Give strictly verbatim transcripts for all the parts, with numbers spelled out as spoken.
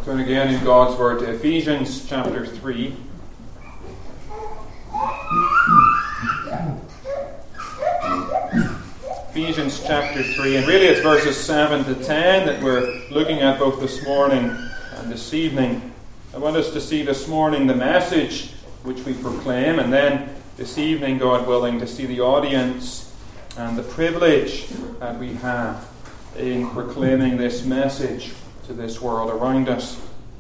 Turn again in God's Word to Ephesians chapter three. Ephesians chapter three, and really it's verses seven to ten that we're looking at both this morning and this evening. I want us to see this morning the message which we proclaim, and then this evening, God willing, to see the audience and the privilege that we have in proclaiming this message to this world around us.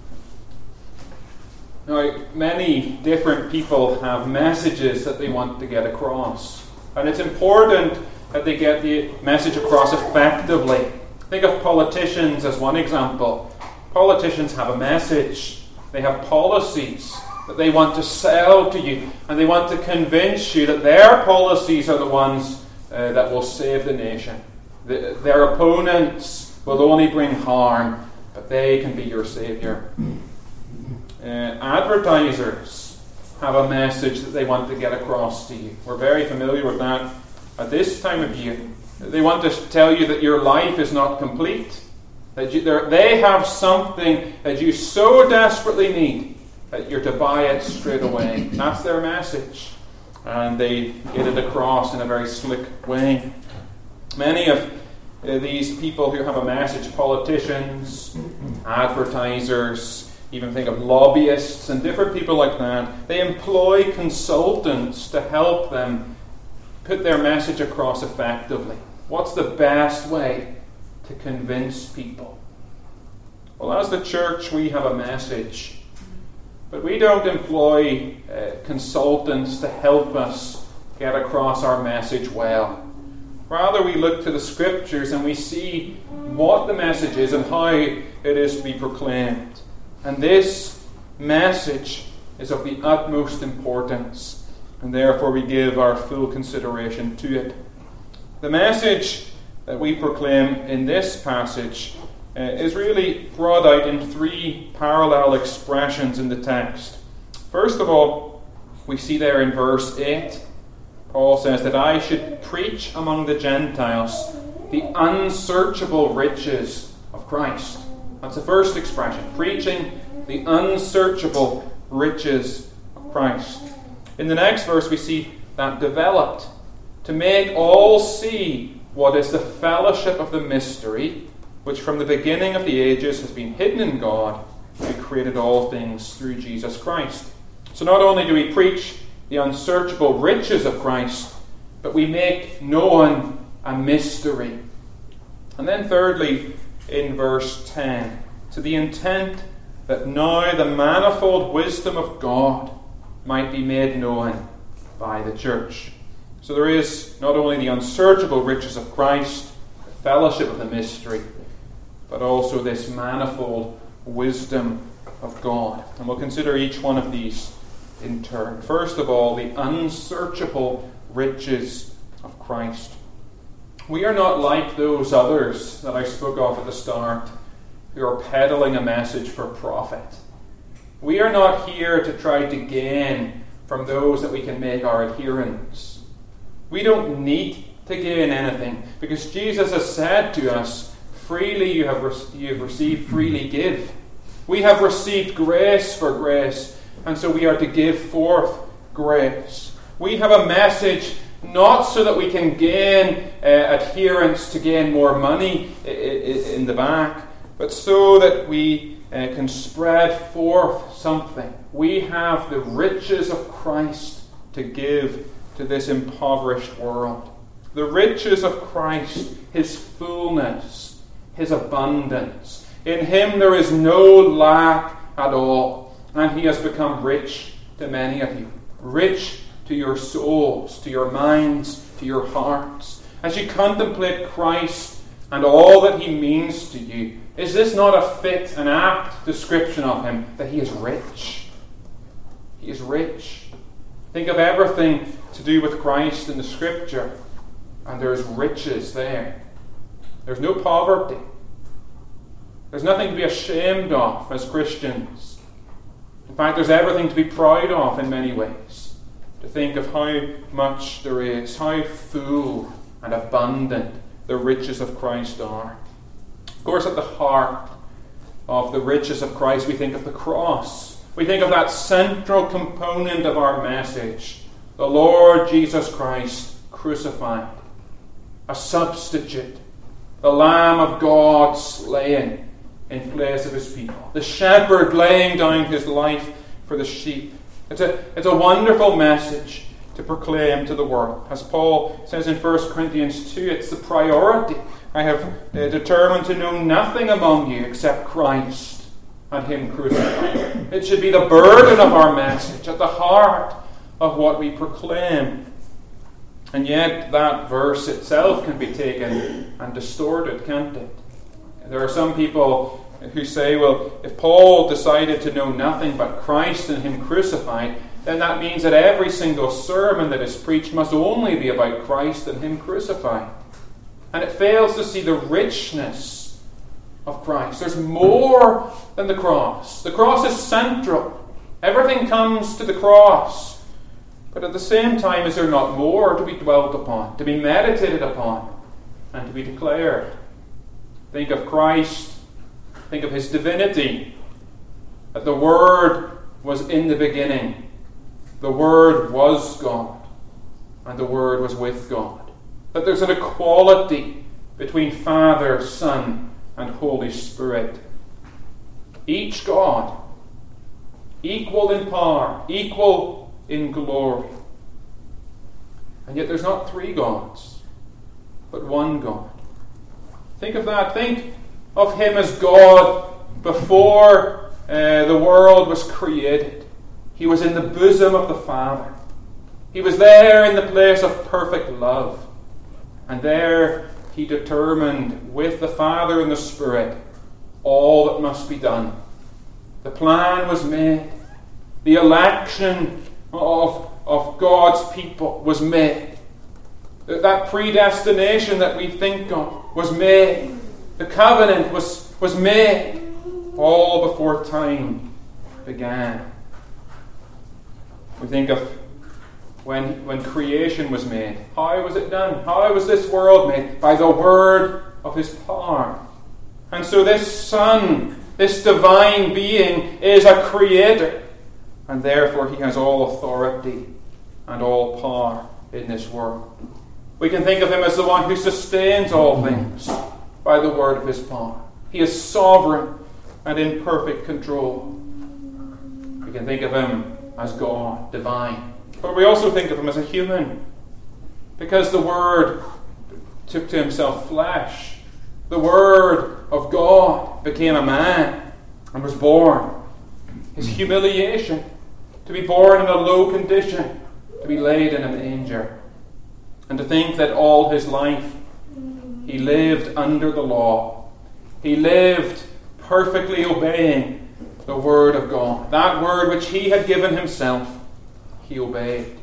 Now, many different people have messages that they want to get across, and it's important that they get the message across effectively. Think of politicians as one example. Politicians have a message. They have policies that they want to sell to you, and they want to convince you that their policies are the ones uh, that will save the nation. The, their opponents will only bring harm, but they can be your saviour. Uh, advertisers have a message that they want to get across to you. We're very familiar with that at this time of year. They want to tell you that your life is not complete, that you, they have something that you so desperately need that you're to buy it straight away. That's their message, and they get it across in a very slick way. Many of uh, these people who have a message, politicians, advertisers, even think of lobbyists and different people like that, they employ consultants to help them put their message across effectively. What's the best way to convince people? Well, as the church, we have a message, but we don't employ uh, consultants to help us get across our message well. Rather, we look to the Scriptures and we see what the message is and how it is to be proclaimed. And this message is of the utmost importance, and therefore we give our full consideration to it. The message that we proclaim in this passage uh, is really brought out in three parallel expressions in the text. First of all, we see there in verse eight, Paul says that I should preach among the Gentiles the unsearchable riches of Christ. That's the first expression, preaching the unsearchable riches of Christ. In the next verse we see that developed, to make all see what is the fellowship of the mystery, which from the beginning of the ages has been hidden in God, who created all things through Jesus Christ. So not only do we preach the unsearchable riches of Christ, but we make known a mystery. And then thirdly, in verse ten, to the intent that now the manifold wisdom of God might be made known by the church. So there is not only the unsearchable riches of Christ, the fellowship of the mystery, but also this manifold wisdom of God. And we'll consider each one of these in turn. First of all, the unsearchable riches of Christ. We are not like those others that I spoke of at the start, who are peddling a message for profit. We are not here to try to gain from those that we can make our adherents. We don't need to gain anything, because Jesus has said to us, freely you have, re- you have received, freely give. We have received grace for grace, and so we are to give forth grace. We have a message not so that we can gain uh, adherents to gain more money I- I- in the back, but so that we uh, can spread forth something. We have the riches of Christ to give to this impoverished world. The riches of Christ, His fullness, His abundance. In Him there is no lack at all, and He has become rich to many of you. Rich to your souls, to your minds, to your hearts. As you contemplate Christ and all that He means to you, is this not a fit and apt description of Him, that He is rich? He is rich. Think of everything to do with Christ in the Scripture, and there's riches there. There's no poverty. There's nothing to be ashamed of as Christians. In fact, there's everything to be proud of in many ways. To think of how much there is, how full and abundant the riches of Christ are. Of course, at the heart of the riches of Christ, we think of the cross. We think of that central component of our message, the Lord Jesus Christ crucified, a substitute, the Lamb of God slain in place of his people, the shepherd laying down his life for the sheep. It's a, it's a wonderful message to proclaim to the world. As Paul says in First Corinthians two, it's the priority. I have uh, determined to know nothing among you except Christ and him crucified. It should be the burden of our message, at the heart of what we proclaim. And yet that verse itself can be taken and distorted, can't it? There are some people who say, well, if Paul decided to know nothing but Christ and him crucified, then that means that every single sermon that is preached must only be about Christ and him crucified. And it fails to see the richness of Christ. There's more than the cross. The cross is central. Everything comes to the cross. But at the same time, is there not more to be dwelt upon, to be meditated upon, and to be declared? Think of Christ. Think of his divinity. That the Word was in the beginning. The Word was God. And the Word was with God. That there's an equality between Father, Son, and Holy Spirit. Each God, equal in power, equal in glory. And yet there's not three gods, but one God. Think of that. Think of him as God before uh, the world was created. He was in the bosom of the Father. He was there in the place of perfect love. And there he determined with the Father and the Spirit all that must be done. The plan was made. The election of, of God's people was made. That predestination that we think of was made. The covenant was, was made all before time began. We think of when, when creation was made. How was it done? How was this world made? By the word of his power. And so this Son, this divine being, is a creator. And therefore he has all authority and all power in this world. We can think of him as the one who sustains all things by the word of his power. He is sovereign and in perfect control. We can think of him as God, divine. But we also think of him as a human, because the Word took to himself flesh. The Word of God became a man and was born. His humiliation, to be born in a low condition, to be laid in a manger. And to think that all his life he lived under the law. He lived perfectly obeying the Word of God. That Word which he had given himself, he obeyed.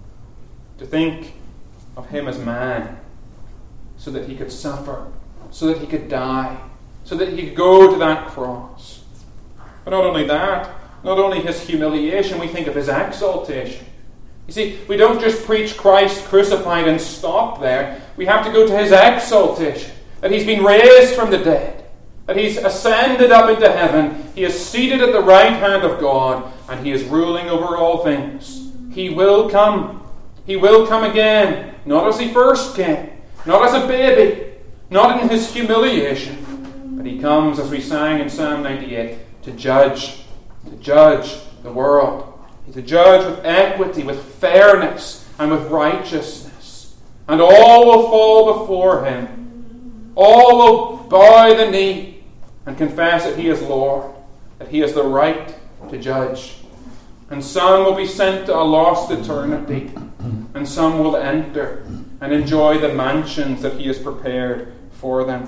To think of him as man, so that he could suffer, so that he could die, so that he could go to that cross. But not only that, not only his humiliation, we think of his exaltation. You see, we don't just preach Christ crucified and stop there. We have to go to his exaltation, that he's been raised from the dead, that he's ascended up into heaven, he is seated at the right hand of God, and he is ruling over all things. He will come. He will come again, not as he first came, not as a baby, not in his humiliation, but he comes, as we sang in Psalm ninety-eight, to judge, to judge the world. To judge with equity, with fairness, and with righteousness. And all will fall before him. All will bow the knee and confess that he is Lord, that he has the right to judge. And some will be sent to a lost eternity, and some will enter and enjoy the mansions that he has prepared for them.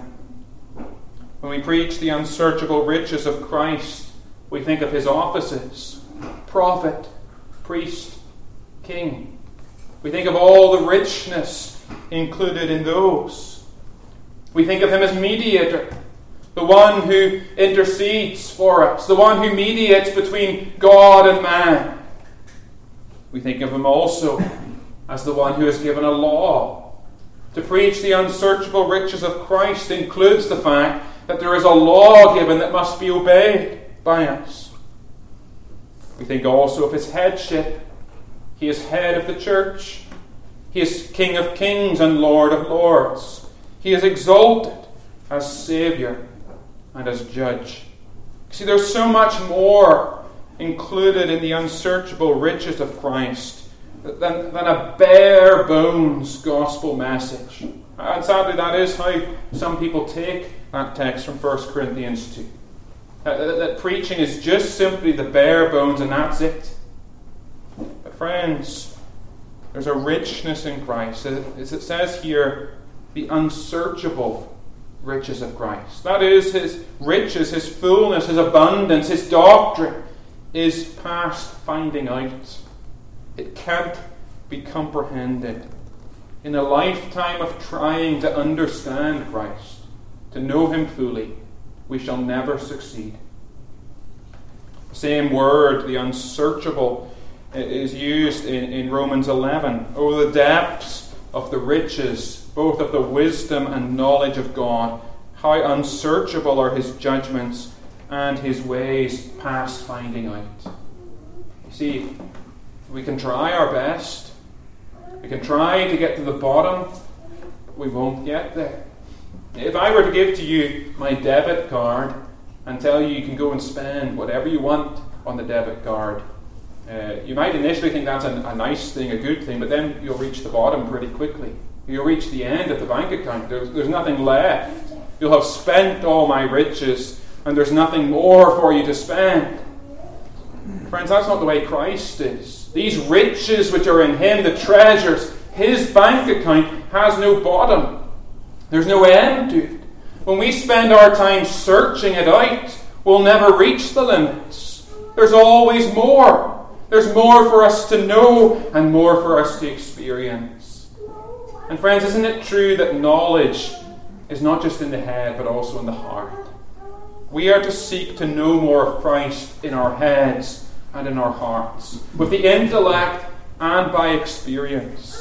When we preach the unsearchable riches of Christ, we think of his offices: prophet, priest, king. We think of all the richness included in those. We think of him as mediator, the one who intercedes for us, the one who mediates between God and man. We think of him also as the one who has given a law. To preach the unsearchable riches of Christ includes the fact that there is a law given that must be obeyed by us. We think also of his headship. He is head of the church. He is King of kings and Lord of lords. He is exalted as Saviour and as Judge. See, there's so much more included in the unsearchable riches of Christ than, than a bare bones gospel message. And sadly, that is how some people take that text from First Corinthians two. That, that, that preaching is just simply the bare bones and that's it. But friends, there's a richness in Christ. As it says here, the unsearchable riches of Christ. That is, his riches, his fullness, his abundance, his doctrine is past finding out. It can't be comprehended. In a lifetime of trying to understand Christ, to know him fully, we shall never succeed. The same word, the unsearchable, is used in, in Romans eleven. Oh, the depths of the riches, both of the wisdom and knowledge of God. How unsearchable are his judgments and his ways past finding out. You see, we can try our best. We can try to get to the bottom, but we won't get there. If I were to give to you my debit card and tell you you can go and spend whatever you want on the debit card, uh, you might initially think that's a, a nice thing, a good thing, but then you'll reach the bottom pretty quickly. You'll reach the end of the bank account. There's, there's nothing left. You'll have spent all my riches, and there's nothing more for you to spend. Friends, that's not the way Christ is. These riches which are in him, the treasures, his bank account has no bottom. There's no end to it. When we spend our time searching it out, we'll never reach the limits. There's always more. There's more for us to know and more for us to experience. And friends, isn't it true that knowledge is not just in the head but also in the heart? We are to seek to know more of Christ in our heads and in our hearts, with the intellect and by experience.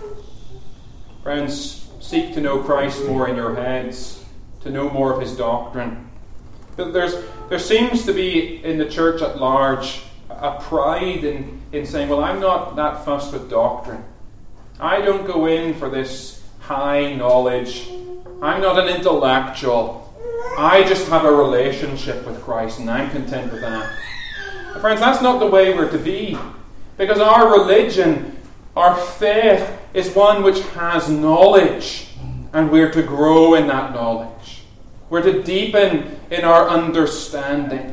Friends, seek to know Christ more in your heads, to know more of his doctrine. There's, there seems to be in the church at large a pride in, in saying, well, I'm not that fussed with doctrine. I don't go in for this high knowledge. I'm not an intellectual. I just have a relationship with Christ and I'm content with that. But friends, that's not the way we're to be. Because our religion, our faith, is one which has knowledge. And we're to grow in that knowledge. We're to deepen in our understanding.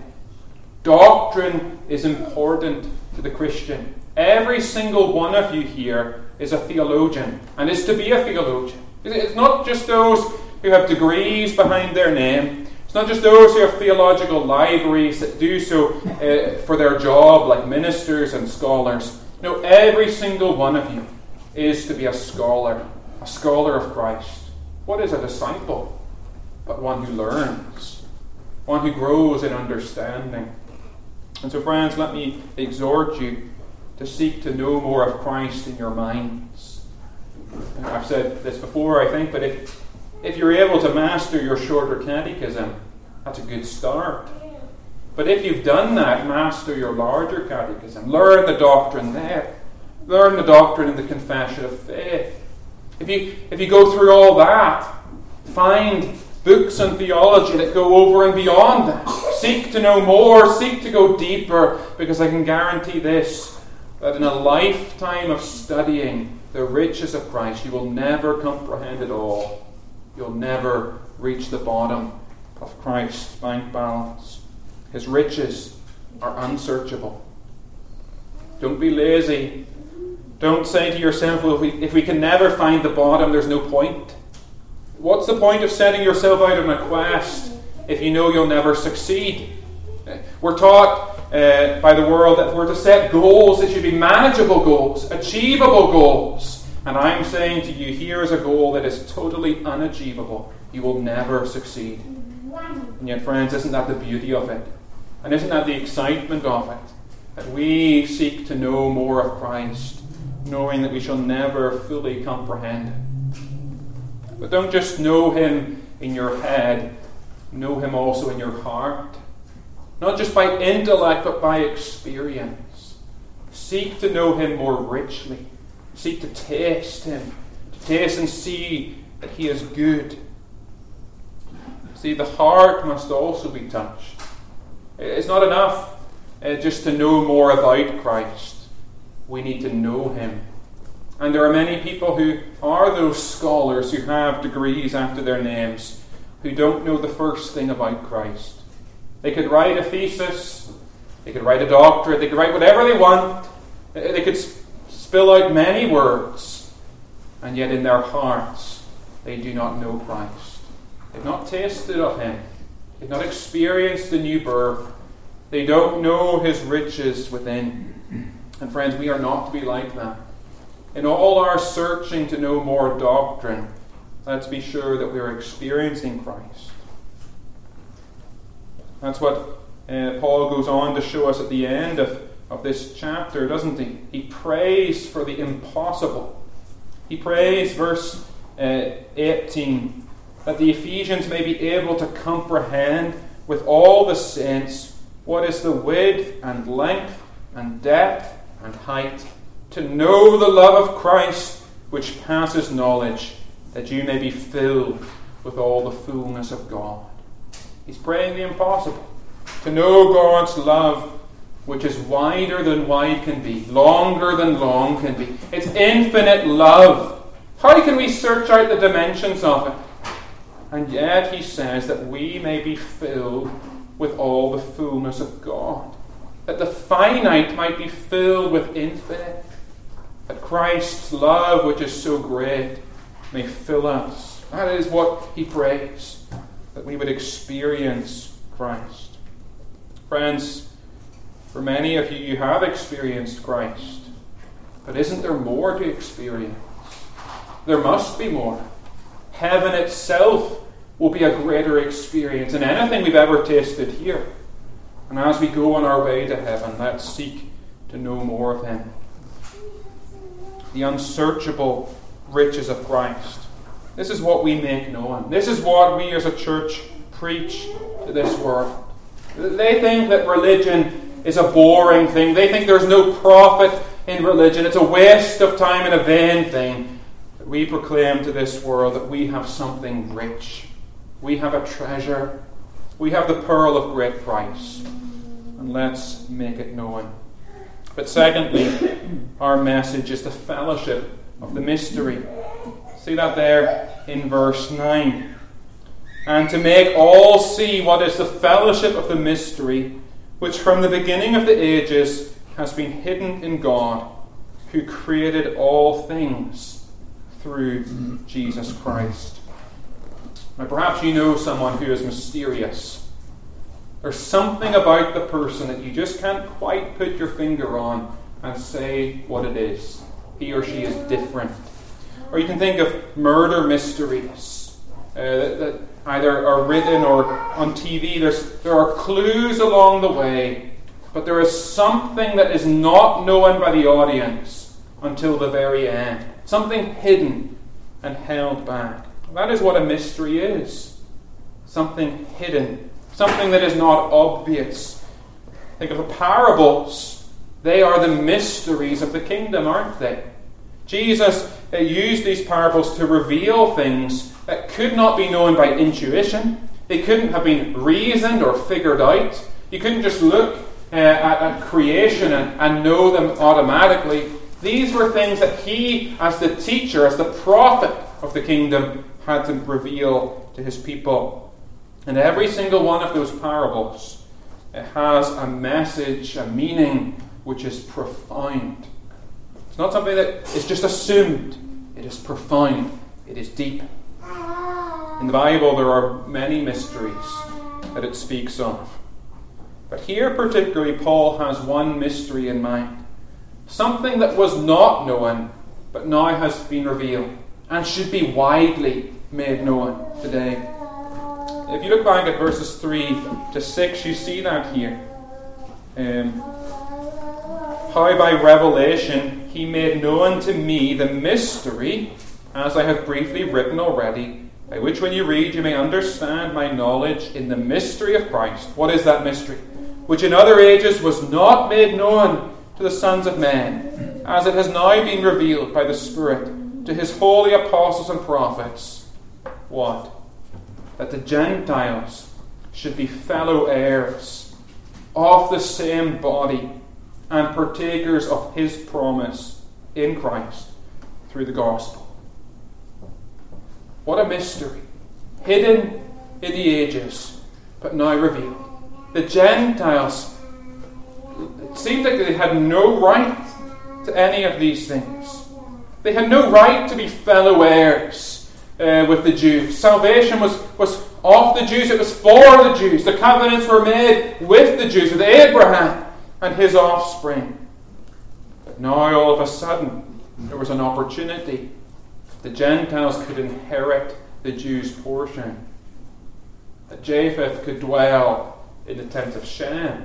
Doctrine is important to the Christian. Every single one of you here is a theologian and is to be a theologian. It's not just those who have degrees behind their name. It's not just those who have theological libraries that do so uh, for their job, like ministers and scholars. No, every single one of you is to be a scholar, a scholar of Christ. What is a disciple? But one who learns, one who grows in understanding. And so, friends, let me exhort you to seek to know more of Christ in your minds. I've said this before, I think, but if, if you're able to master your shorter catechism, that's a good start. But if you've done that, master your larger catechism. Learn the doctrine there. Learn the doctrine in the confession of faith. If you, if you go through all that, find books on theology that go over and beyond that. Seek to know more, seek to go deeper, because I can guarantee this, that in a lifetime of studying the riches of Christ, you will never comprehend it all. You'll never reach the bottom of Christ's bank balance. His riches are unsearchable. Don't be lazy. Don't say to yourself, well, if we, if we can never find the bottom, there's no point. What's the point of setting yourself out on a quest if you know you'll never succeed? We're taught uh, by the world that if we're to set goals, it should be manageable goals, achievable goals. And I'm saying to you, here is a goal that is totally unachievable. You will never succeed. And yet, friends, isn't that the beauty of it? And isn't that the excitement of it? That we seek to know more of Christ, knowing that we shall never fully comprehend it. But don't just know him in your head. know him also in your heart. Not just by intellect, but by experience. Seek to know him more richly. Seek to taste him. To taste and see that he is good. See, the heart must also be touched. It's not enough uh, just to know more about Christ. We need to know him. And there are many people who are those scholars who have degrees after their names who don't know the first thing about Christ. They could write a thesis, they could write a doctorate, they could write whatever they want, they could sp- spill out many words, and yet in their hearts they do not know Christ. They've not tasted of him. They've not experienced the new birth. They don't know his riches within. And friends, we are not to be like that. In all our searching to know more doctrine, let's be sure that we are experiencing Christ. That's what uh, Paul goes on to show us at the end of, of this chapter, doesn't he? He prays for the impossible. He prays, verse uh, eighteen, that the Ephesians may be able to comprehend with all the saints what is the width and length and depth and height, to know the love of Christ which passes knowledge, that you may be filled with all the fullness of God. He's praying the impossible. To know God's love which is wider than wide can be, longer than long can be. It's infinite love. How can we search out the dimensions of it? And yet he says that we may be filled with all the fullness of God. That the finite might be filled with infinite. That Christ's love, which is so great, may fill us. That is what he prays. That we would experience Christ. Friends, for many of you, you have experienced Christ. But isn't there more to experience? There must be more. Heaven itself will be a greater experience than anything we've ever tasted here. And as we go on our way to heaven, let's seek to know more of him. The unsearchable riches of Christ. This is what we make known. This is what we as a church preach to this world. They think that religion is a boring thing. They think there's no profit in religion. It's a waste of time and a vain thing. But we proclaim to this world that we have something rich. We have a treasure. We have the pearl of great price. And let's make it known. But secondly, our message is the fellowship of the mystery. See that there in verse nine. And to make all see what is the fellowship of the mystery, which from the beginning of the ages has been hidden in God, who created all things through Jesus Christ. Now perhaps you know someone who is mysterious. There's something about the person that you just can't quite put your finger on and say what it is. He or she is different. Or you can think of murder mysteries uh, that, that either are written or on T V. There's, there are clues along the way, but there is something that is not known by the audience until the very end. Something hidden and held back. That is what a mystery is. Something hidden. Something that is not obvious. Think of the parables. They are the mysteries of the kingdom, aren't they? Jesus uh, used these parables to reveal things that could not be known by intuition. They couldn't have been reasoned or figured out. You couldn't just look uh, at, at creation and, and know them automatically. These were things that he, as the teacher, as the prophet of the kingdom, had to reveal to his people. And every single one of those parables it has a message, a meaning which is profound. It's not something that is just assumed. It is profound. It is deep. In the Bible there are many mysteries that it speaks of. But here particularly Paul has one mystery in mind. Something that was not known but now has been revealed and should be widely made known today. If you look back at verses three to six, you see that here. Um, How by revelation he made known to me the mystery, as I have briefly written already, by which when you read you may understand my knowledge in the mystery of Christ. What is that mystery? Which in other ages was not made known to the sons of men, as it has now been revealed by the Spirit to his holy apostles and prophets. What? That the Gentiles should be fellow heirs of the same body and partakers of his promise in Christ through the gospel. What a mystery. Hidden in the ages, but now revealed. The Gentiles, it seemed like they had no right to any of these things. They had no right to be fellow heirs uh, with the Jews. Salvation was, was of the Jews, it was for the Jews. The covenants were made with the Jews, with Abraham and his offspring. But now all of a sudden there was an opportunity. The Gentiles could inherit the Jews' portion. That Japheth could dwell in the tent of Shem.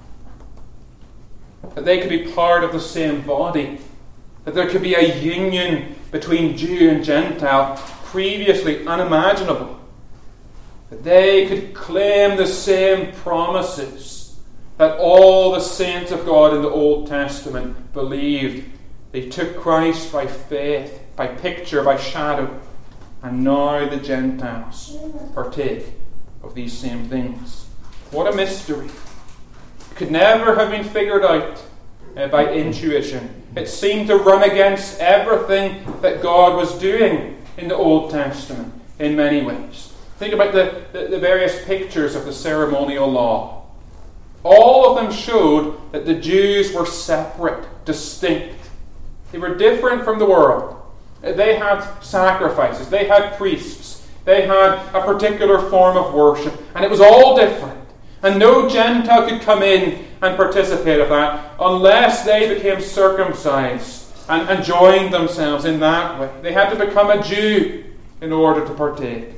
That they could be part of the same body. That there could be a union between Jew and Gentile previously unimaginable. That they could claim the same promises that all the saints of God in the Old Testament believed. They took Christ by faith, by picture, by shadow, and now the Gentiles partake of these same things. What a mystery. It could never have been figured out uh, by intuition. It seemed to run against everything that God was doing in the Old Testament in many ways. Think about the, the, the various pictures of the ceremonial law. All of them showed that the Jews were separate, distinct. They were different from the world. They had sacrifices. They had priests. They had a particular form of worship. And it was all different. And no Gentile could come in and participate of that unless they became circumcised and, and joined themselves in that way. They had to become a Jew in order to partake.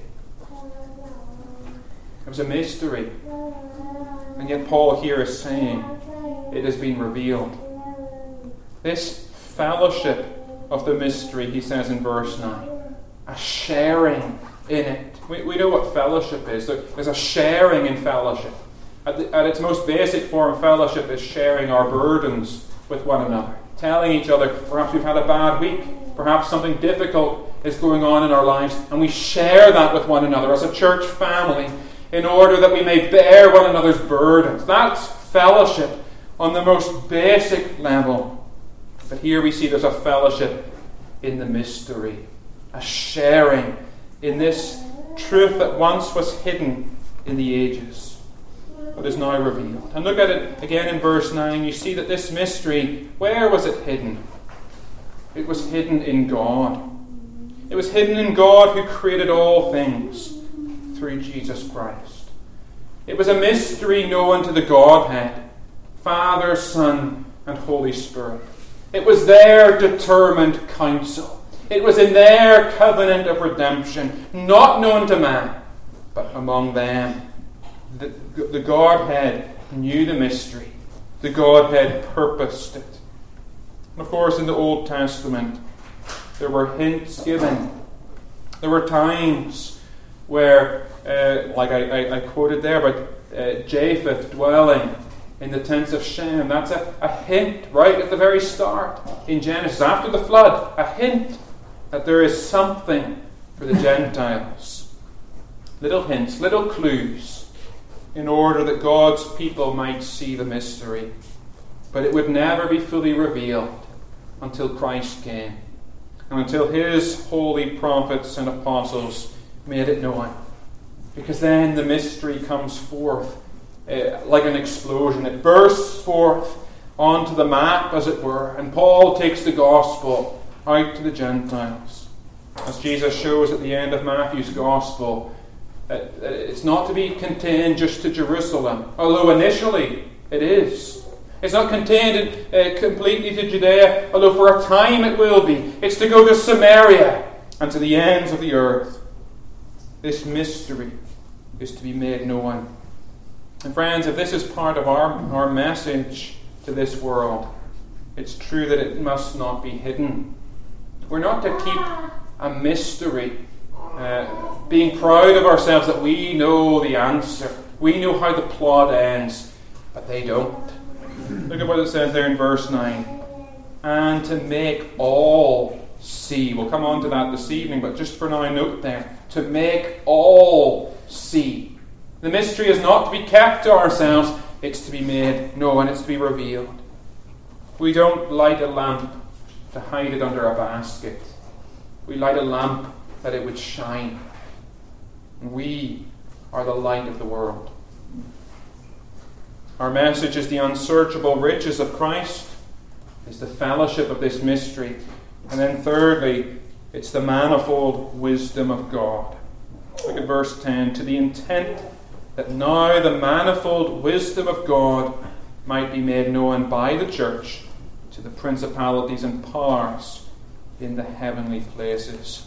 It was a mystery. And yet Paul here is saying it has been revealed. This fellowship of the mystery, he says in verse nine, a sharing in it. We, we know what fellowship is. There, there's a sharing in fellowship. At, the, at its most basic form, fellowship is sharing our burdens with one another. Telling each other, perhaps we've had a bad week, perhaps something difficult is going on in our lives, and we share that with one another as a church family in order that we may bear one another's burdens. That's fellowship on the most basic level. But here we see there's a fellowship in the mystery, a sharing in this truth that once was hidden in the ages, but is now revealed. And look at it again in verse nine. You see that this mystery, where was it hidden? It was hidden in God. It was hidden in God who created all things through Jesus Christ. It was a mystery known to the Godhead, Father, Son, and Holy Spirit. It was their determined counsel. It was in their covenant of redemption, not known to man, but among them. The, the Godhead knew the mystery. The Godhead purposed it. And of course, in the Old Testament, there were hints given. There were times where, uh, like I, I, I quoted there, about uh, Japheth dwelling in the tents of Shem. That's a, a hint right at the very start in Genesis, after the flood. A hint that there is something for the Gentiles. Little hints, little clues, in order that God's people might see the mystery. But it would never be fully revealed until Christ came, and until his holy prophets and apostles made it known. Because then the mystery comes forth Uh, like an explosion. It bursts forth onto the map, as it were, and Paul takes the gospel out to the Gentiles. As Jesus shows at the end of Matthew's gospel, uh, it's not to be contained just to Jerusalem, although initially it is. It's not contained uh, completely to Judea, although for a time it will be. It's to go to Samaria and to the ends of the earth. This mystery is to be made known. And friends, if this is part of our, our message to this world, it's true that it must not be hidden. We're not to keep a mystery uh, being proud of ourselves that we know the answer. We know how the plot ends, but they don't. Look at what it says there in verse nine. And to make all see. We'll come on to that this evening, but just for now, note there. To make all see. The mystery is not to be kept to ourselves, it's to be made known, it's to be revealed. We don't light a lamp to hide it under a basket. We light a lamp that it would shine. We are the light of the world. Our message is the unsearchable riches of Christ. It's the fellowship of this mystery. And then thirdly, it's the manifold wisdom of God. Look at verse ten. To the intent that now the manifold wisdom of God might be made known by the church to the principalities and powers in the heavenly places.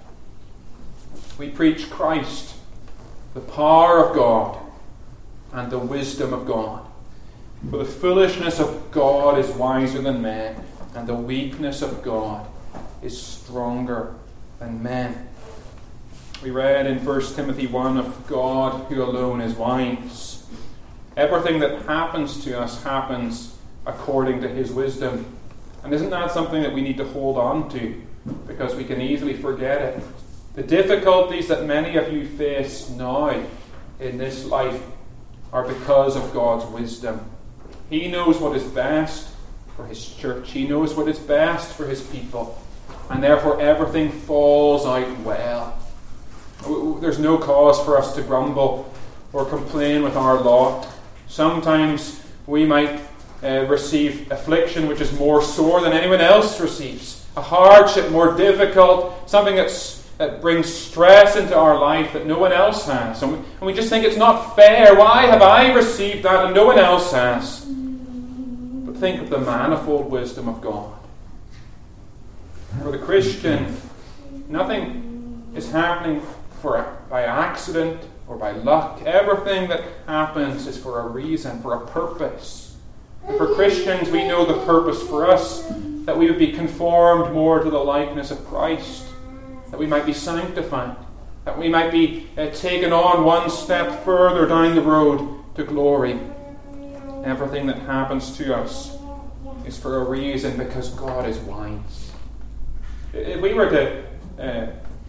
We preach Christ, the power of God, and the wisdom of God. For the foolishness of God is wiser than men, and the weakness of God is stronger than men. We read in First Timothy one of God who alone is wise. Everything that happens to us happens according to his wisdom. And isn't that something that we need to hold on to? Because we can easily forget it. The difficulties that many of you face now in this life are because of God's wisdom. He knows what is best for his church. He knows what is best for his people. And therefore everything falls out well. There's no cause for us to grumble or complain with our lot. Sometimes we might uh, receive affliction which is more sore than anyone else receives. A hardship more difficult, something that's, that brings stress into our life that no one else has. And we, and we just think it's not fair. Why have I received that and no one else has? But think of the manifold wisdom of God. For the Christian, nothing is happening for by accident or by luck. Everything that happens is for a reason, for a purpose. And for Christians, we know the purpose for us, that we would be conformed more to the likeness of Christ, that we might be sanctified, that we might be uh, taken on one step further down the road to glory. Everything that happens to us is for a reason, because God is wise. If we were to uh,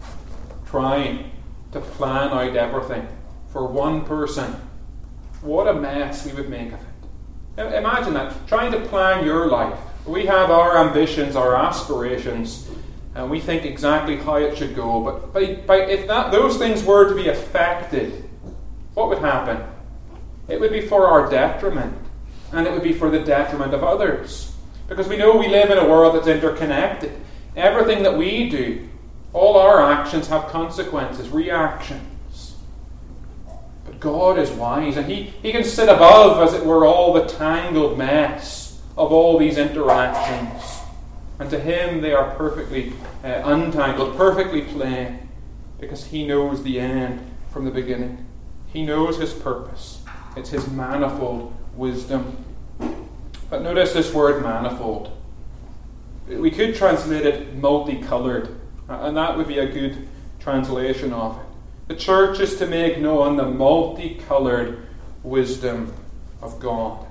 try to plan out everything for one person, what a mess we would make of it. Imagine that, trying to plan your life. We have our ambitions, our aspirations, and we think exactly how it should go. But by, by, if that, those things were to be affected, what would happen? It would be for our detriment, and it would be for the detriment of others. Because we know we live in a world that's interconnected. Everything that we do, all our actions have consequences, reactions. But God is wise, and He, he can sit above, as it were, all the tangled mess of all these interactions. And to Him they are perfectly uh, untangled, perfectly plain, because He knows the end from the beginning. He knows His purpose. It's His manifold wisdom. But notice this word manifold. We could translate it multicoloured, and that would be a good translation of it. The church is to make known the multicoloured wisdom of God.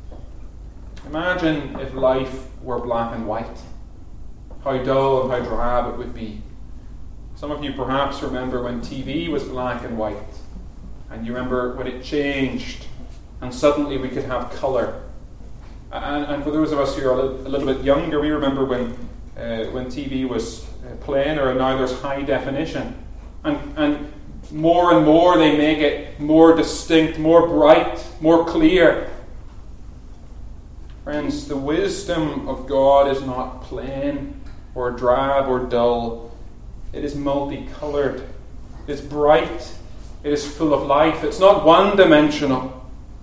Imagine if life were black and white. How dull and how drab it would be. Some of you perhaps remember when T V was black and white, and you remember when it changed and suddenly we could have colour. And, and for those of us who are a little, a little bit younger, we remember when uh, when T V was uh, plainer, and now there's high definition. And, and more and more they make it more distinct, more bright, more clear. Friends, the wisdom of God is not plain or drab or dull. It is multicoloured. It is bright. It is full of life. It's not one-dimensional.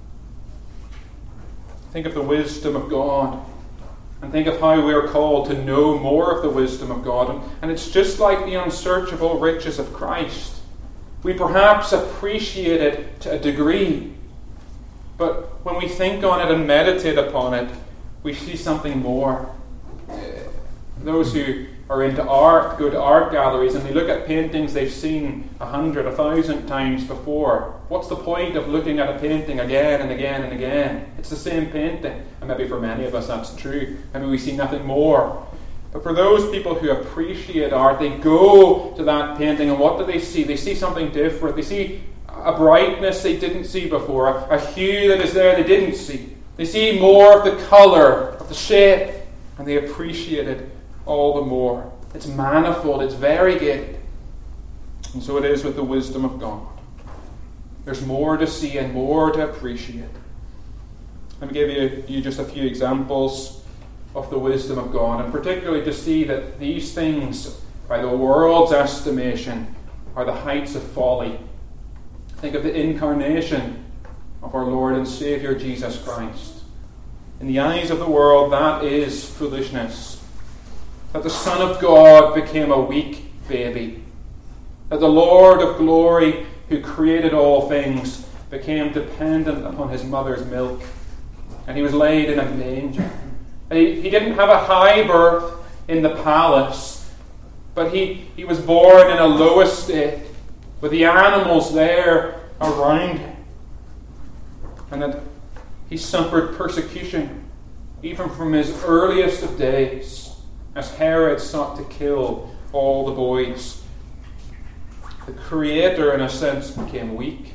Think of the wisdom of God, and think of how we are called to know more of the wisdom of God. And it's just like the unsearchable riches of Christ. We perhaps appreciate it to a degree, but when we think on it and meditate upon it, we see something more. Those who are into art go to art galleries and they look at paintings they've seen a hundred, a thousand times before. What's the point of looking at a painting again and again and again? It's the same painting. And maybe for many of us that's true. I mean, we see nothing more. But for those people who appreciate art, they go to that painting and what do they see? They see something different. They see a brightness they didn't see before, a, a hue that is there they didn't see. They see more of the colour, of the shape, and they appreciate it all the more. It's manifold, it's variegated. And so it is with the wisdom of God. There's more to see and more to appreciate. Let me give you, you just a few examples of the wisdom of God, and particularly to see that these things, by the world's estimation, are the heights of folly. Think of the incarnation of our Lord and Saviour Jesus Christ. In the eyes of the world, that is foolishness. That the Son of God became a weak baby. That the Lord of glory, who created all things, became dependent upon his mother's milk. And he was laid in a manger. He, he didn't have a high birth in the palace, but he, he was born in a low estate, with the animals there around him. And that he suffered persecution, even from his earliest of days, as Herod sought to kill all the boys. The Creator, in a sense, became weak.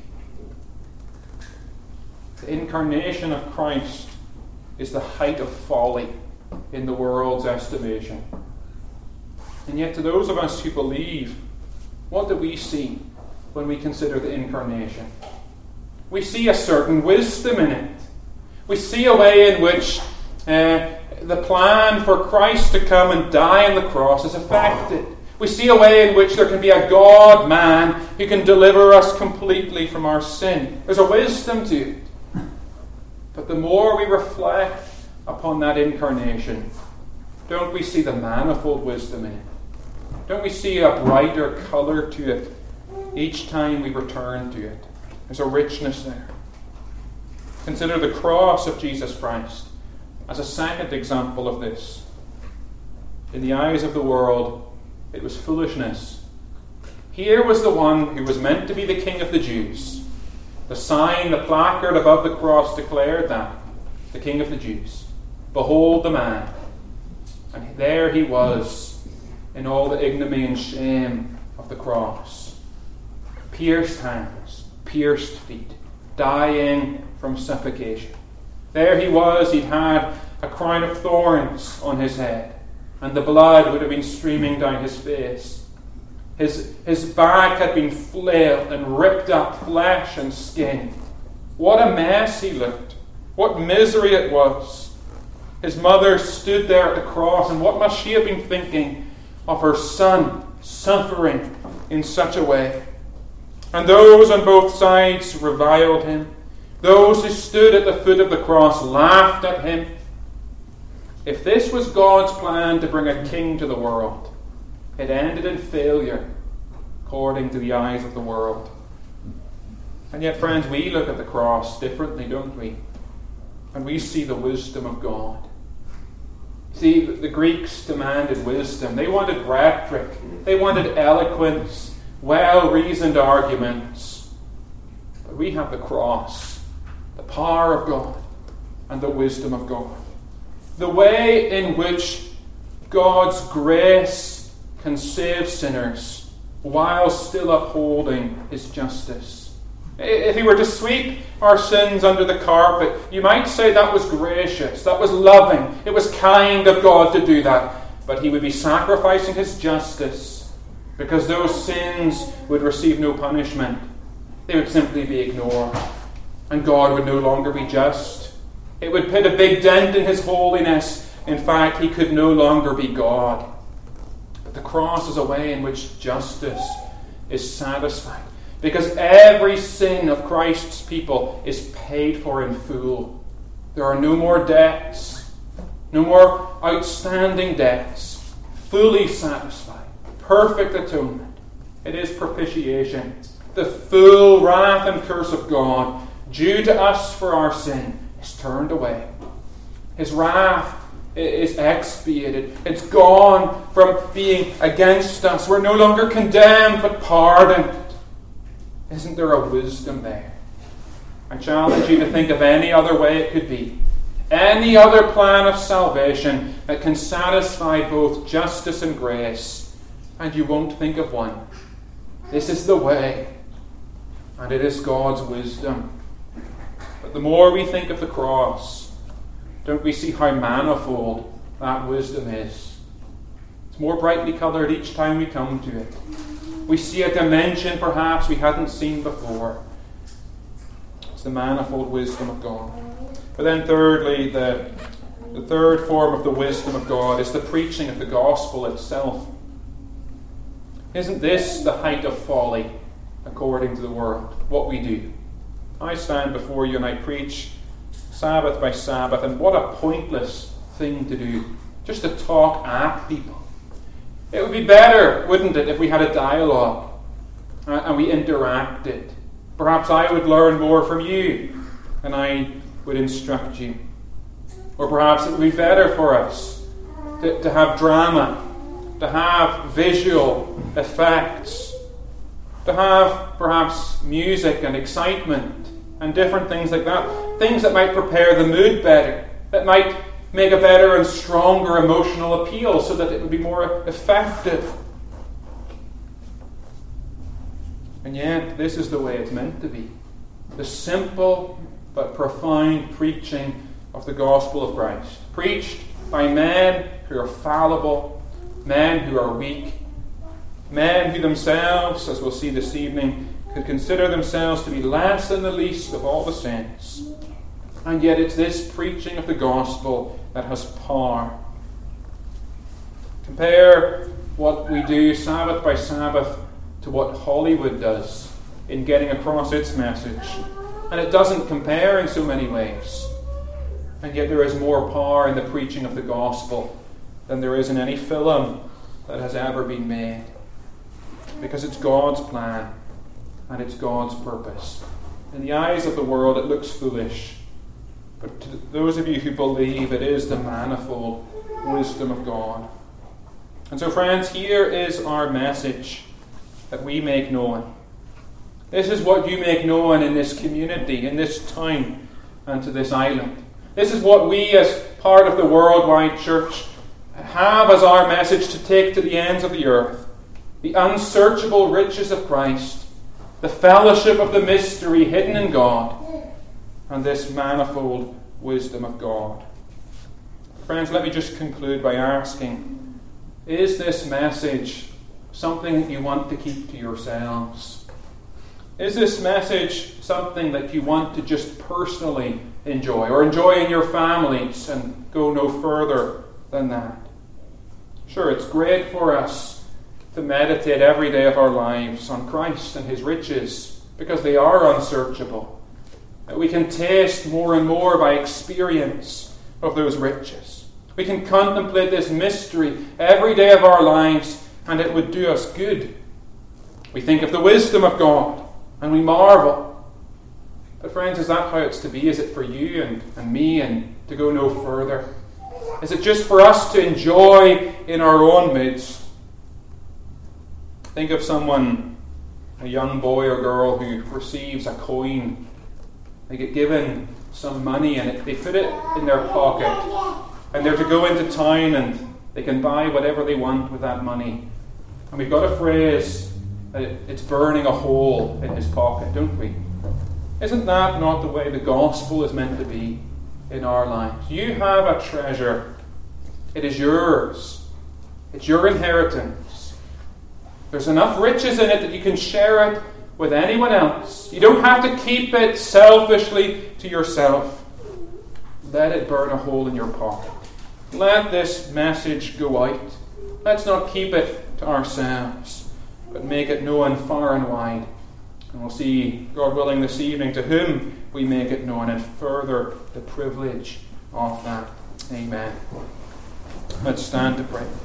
The incarnation of Christ is the height of folly in the world's estimation. And yet to those of us who believe, what do we see when we consider the incarnation? We see a certain wisdom in it. We see a way in which uh, the plan for Christ to come and die on the cross is effected. We see a way in which there can be a God-man who can deliver us completely from our sin. There's a wisdom to it. But the more we reflect upon that incarnation, don't we see the manifold wisdom in it? Don't we see a brighter colour to it each time we return to it? There's a richness there. Consider the cross of Jesus Christ as a second example of this. In the eyes of the world, it was foolishness. Here was the one who was meant to be the King of the Jews. The sign, the placard above the cross declared that. The King of the Jews. Behold the man. And there he was, in all the ignominy and shame of the cross. Pierced hands, pierced feet, dying from suffocation. There he was, he'd had a crown of thorns on his head, and the blood would have been streaming down his face. His, his back had been flailed and ripped up flesh and skin. What a mess he looked. What misery it was. His mother stood there at the cross, and what must she have been thinking of her son suffering in such a way? And those on both sides reviled him. Those who stood at the foot of the cross laughed at him. If this was God's plan to bring a king to the world, it ended in failure, according to the eyes of the world. And yet, friends, we look at the cross differently, don't we? And we see the wisdom of God. See, the Greeks demanded wisdom. They wanted rhetoric. They wanted eloquence, well-reasoned arguments. But we have the cross, the power of God, and the wisdom of God. The way in which God's grace can save sinners while still upholding his justice. If he were to sweep our sins under the carpet, you might say that was gracious, that was loving, it was kind of God to do that. But he would be sacrificing his justice, because those sins would receive no punishment. They would simply be ignored. And God would no longer be just. It would put a big dent in his holiness. In fact, he could no longer be God. But the cross is a way in which justice is satisfied, because every sin of Christ's people is paid for in full. There are no more debts, no more outstanding debts, fully satisfied, perfect atonement. It is propitiation. The full wrath and curse of God, due to us for our sin, is turned away. His wrath is expiated. It's gone from being against us. We're no longer condemned, but pardoned. Isn't there a wisdom there? I challenge you to think of any other way it could be. Any other plan of salvation that can satisfy both justice and grace, and you won't think of one. This is the way, and it is God's wisdom. But the more we think of the cross, don't we see how manifold that wisdom is? It's more brightly coloured each time we come to it. We see a dimension perhaps we hadn't seen before. It's the manifold wisdom of God. But then thirdly, the, the third form of the wisdom of God is the preaching of the gospel itself. Isn't this the height of folly, according to the world, what we do? I stand before you and I preach Sabbath by Sabbath, and what a pointless thing to do, just to talk at people. It would be better, wouldn't it, if we had a dialogue uh, and we interacted. Perhaps I would learn more from you and I would instruct you. Or perhaps it would be better for us to, to have drama, to have visual effects, to have perhaps music and excitement and different things like that. Things that might prepare the mood better, that might make a better and stronger emotional appeal so that it would be more effective. And yet, this is the way it's meant to be. The simple but profound preaching of the gospel of Christ. Preached by men who are fallible, men who are weak, men who themselves, as we'll see this evening, could consider themselves to be less than the least of all the saints. And yet it's this preaching of the gospel that has power. Compare what we do Sabbath by Sabbath to what Hollywood does in getting across its message. And it doesn't compare in so many ways. And yet there is more power in the preaching of the gospel than there is in any film that has ever been made. Because it's God's plan and it's God's purpose. In the eyes of the world it looks foolish. But to those of you who believe, it is the manifold wisdom of God. And so, friends, here is our message that we make known. This is what you make known in this community, in this town, and to this island. This is what we, as part of the worldwide church, have as our message to take to the ends of the earth. The unsearchable riches of Christ, the fellowship of the mystery hidden in God, and this manifold wisdom of God. Friends, let me just conclude by asking, is this message something that you want to keep to yourselves? Is this message something that you want to just personally enjoy, or enjoy in your families and go no further than that? Sure, it's great for us to meditate every day of our lives on Christ and his riches, because they are unsearchable. We can taste more and more by experience of those riches. We can contemplate this mystery every day of our lives, and it would do us good. We think of the wisdom of God, and we marvel. But friends, is that how it's to be? Is it for you and, and me, and to go no further? Is it just for us to enjoy in our own midst? Think of someone, a young boy or girl who receives a coin. They get given some money and it, they put it in their pocket, and they're to go into town and they can buy whatever they want with that money. And we've got a phrase that it, it's burning a hole in his pocket, don't we? Isn't that not the way the gospel is meant to be in our lives? You have a treasure. It is yours. It's your inheritance. There's enough riches in it that you can share it with anyone else. You don't have to keep it selfishly to yourself. Let it burn a hole in your pocket. Let this message go out. Let's not keep it to ourselves, but make it known far and wide. And we'll see, God willing, this evening to whom we make it known, and further the privilege of that. Amen. Let's stand to pray.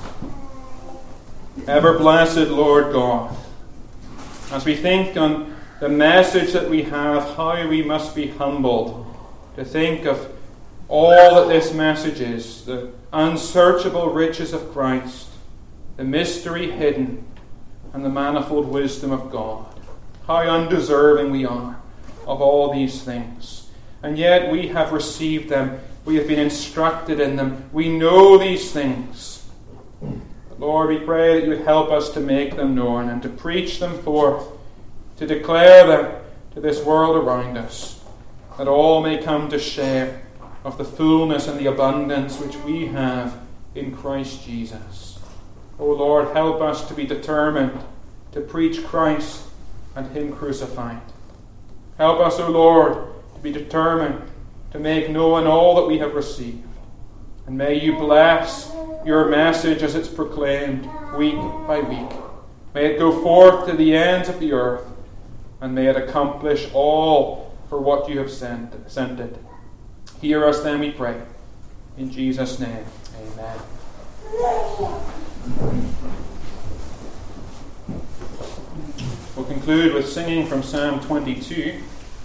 Ever blessed Lord God, as we think on the message that we have, how we must be humbled to think of all that this message is, the unsearchable riches of Christ, the mystery hidden, and the manifold wisdom of God. How undeserving we are of all these things. And yet we have received them. We have been instructed in them. We know these things. But Lord, we pray that you would help us to make them known and to preach them forth, to declare them to this world around us, that all may come to share of the fullness and the abundance which we have in Christ Jesus. O Lord, help us to be determined to preach Christ and Him crucified. Help us, O Lord, to be determined to make known all that we have received. And may you bless your message as it's proclaimed week by week. May it go forth to the ends of the earth, and may it accomplish all for what you have sent, sent it. Hear us then, we pray. In Jesus' name, amen. We'll conclude with singing from Psalm twenty-two.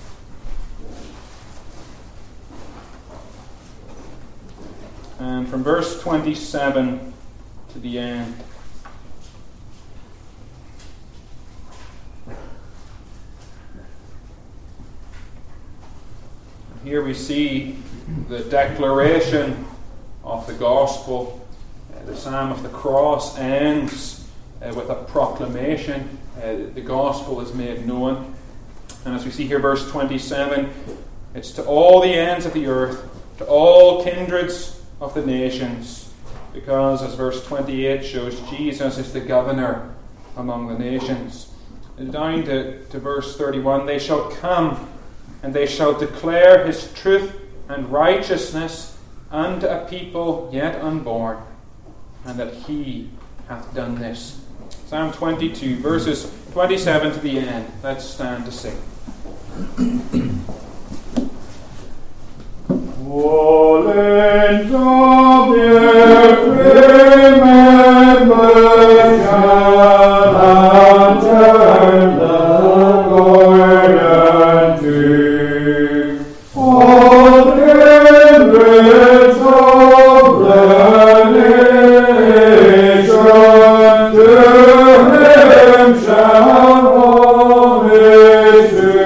And from verse twenty-seven to the end. Here we see the declaration of the gospel. Uh, the Psalm of the Cross ends uh, with a proclamation. Uh, the gospel is made known. And as we see here, verse twenty-seven, it's to all the ends of the earth, to all kindreds of the nations, because, as verse twenty-eight shows, Jesus is the governor among the nations. And down to, to verse thirty-one, they shall come and they shall declare his truth and righteousness unto a people yet unborn, and that he hath done this. Psalm twenty-two, verses twenty-seven to the end. Let's stand to sing. All ends of the earth remember shall turn the Lord unto. All kindreds of the nations to him shall homage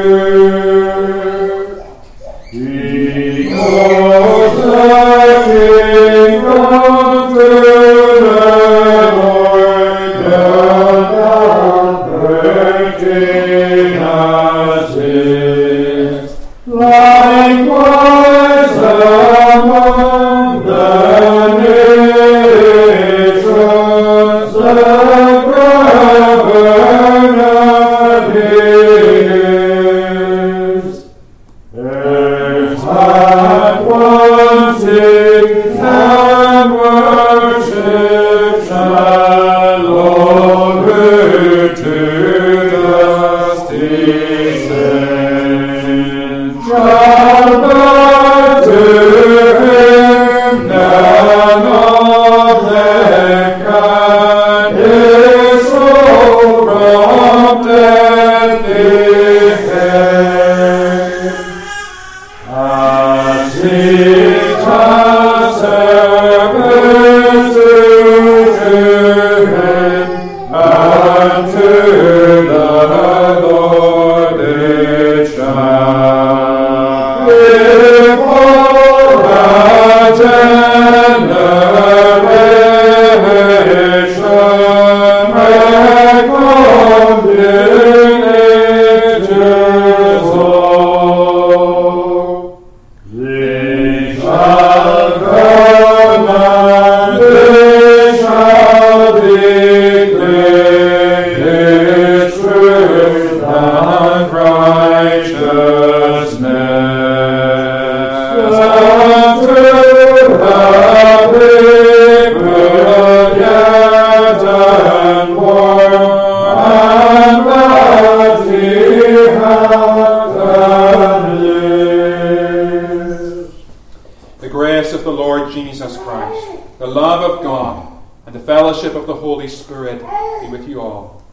do. He calls the kingdom to the Lord, the breaking us is. Likewise among the nations, the governor is. There's not one sick and worship shall longer to dust descend. Shall bow to him, none of them can his soul from death defend. As he shall service to him, unto the Lord it shall. If all the generation record lineages all, they shall come and they shall declare his truth and righteousness. Unto the people yet unborn, and that he hath done this. The grace of the Lord Jesus Christ, the love of God, and the fellowship of the Holy Spirit be with you all.